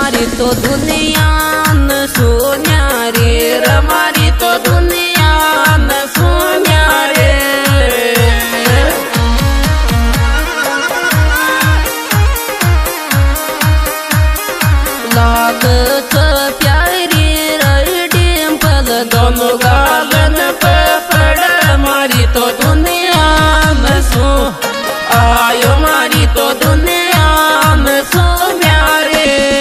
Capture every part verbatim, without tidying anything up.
મારી તો દુનિયા ન સોન્યા રે મારી તો દુનિયા ન સોન્યા રે लागत प्यारी डिंपल दोनों गालन पे पड़ मारी तो दुनिया में सो आयो मारी तो दुनिया में सो प्यारे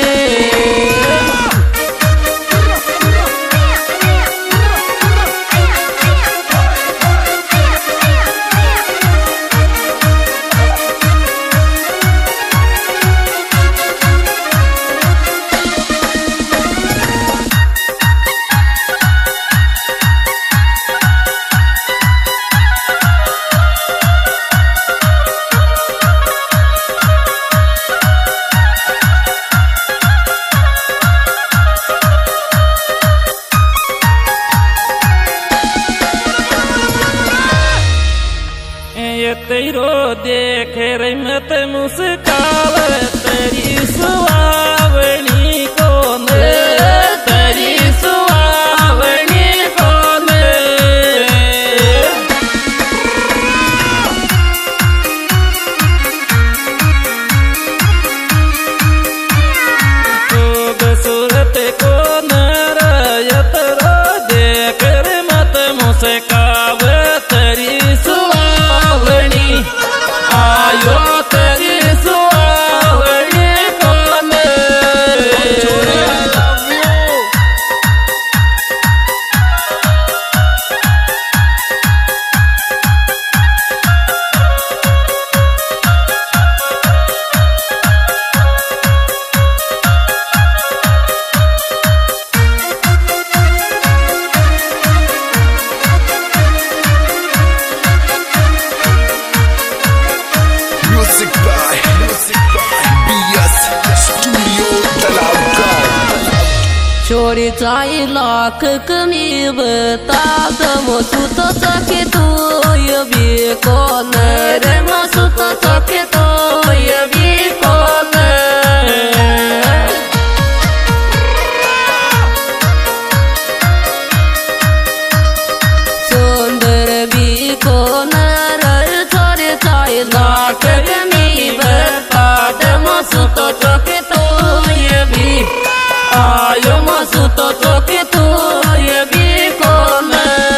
तेरो देख रही मत मुस्काव तेरी सुहावनी कौन तेरी सुहावनी कौन खूबसूरत कौन रयत रो देख रही मत मुस्काव तेरी आयो तेरी सुहावनी कौन छोरी चाई लाख कमी बता मसू तो सके तो ये भी कौन रे मसू तो सके तो ये भी कौन सुंदर भी कौन रे छोरी चाई लाख कमी बता मसू तो सके तो ये भी आयो मसू तो चौके तो ये भी कौन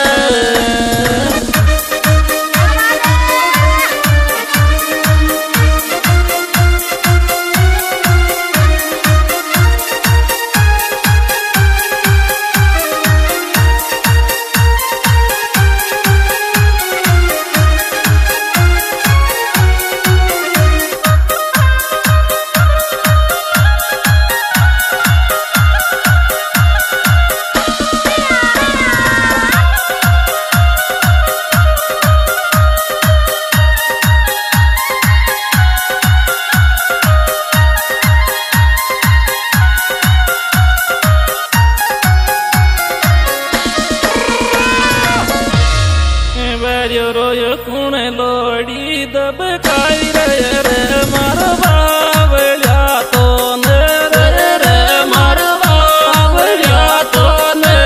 रोयो कुण लोड़ी दब खाई रे रे मारो बावलिया तो रे रे मारो बावलिया तो ने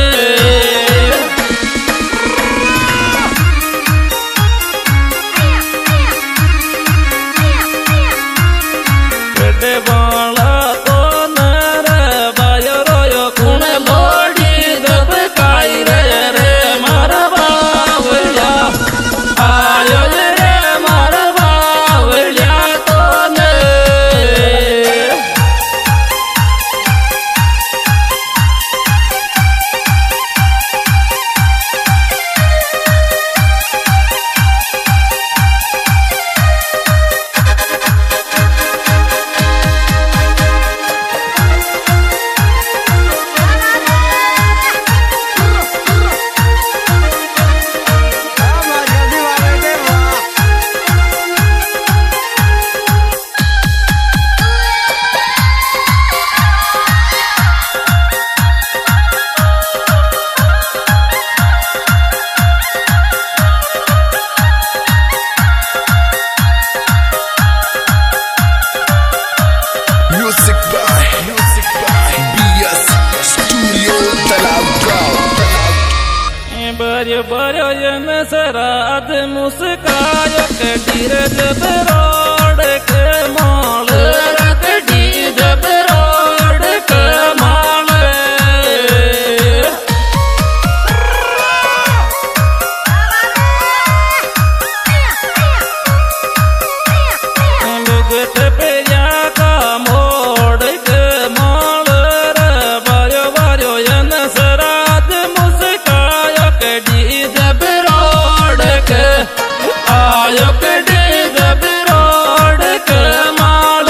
बेटे बाला तो रे बायो रोयो कुण लोड़ी दब खाई रे रे मारो आयो रे मारा बावलिया तो ने Music by Music बारियो बारियो ये में सराद मुस्कायो के धीरज बरोड़ के माल रखड़ी जब रोड के माल भुगत पे या का मोड़ के माल बारियो बारियो ये में सराद मुस्कायो के जब रोड के आयो के जब रोड के माल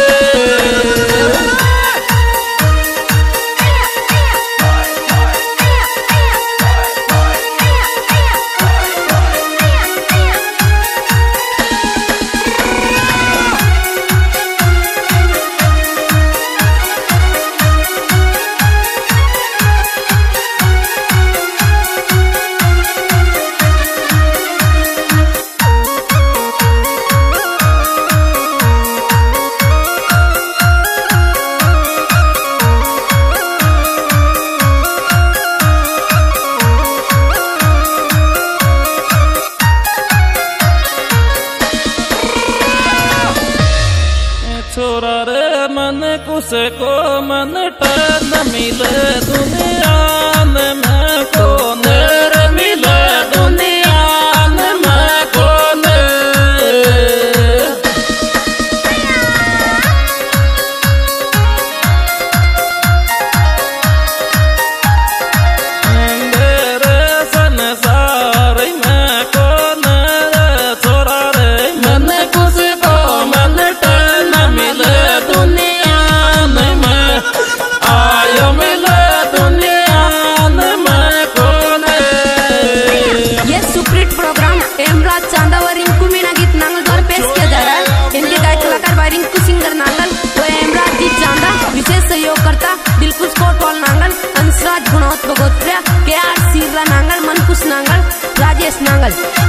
छोरा रे मन कुछ को मन टन मिले दुनिया में कौन रे मिले दुनिया में कौन मेरे संसार में कौन रे छोरा रे मन कुछ को मन टन मिले दुनिया में आयो मिले दुनिया में कौन ये सुपरहिट प्रोग्राम हेमराज चांदावर इनको मीना गीत नांगल द्वारा पेश किया जा रहा है। इनके गायक कलाकार बाई रिंकू सिंगर नांगल व हेमराज जी चांदा, विशेष सहयोगकर्ता दिलकुश कोटवाल नांगल, अंशराज गुणवत बगोत्रिया, के आर सीरला नांगल, मनकुश नांगल, राजेश नांगल।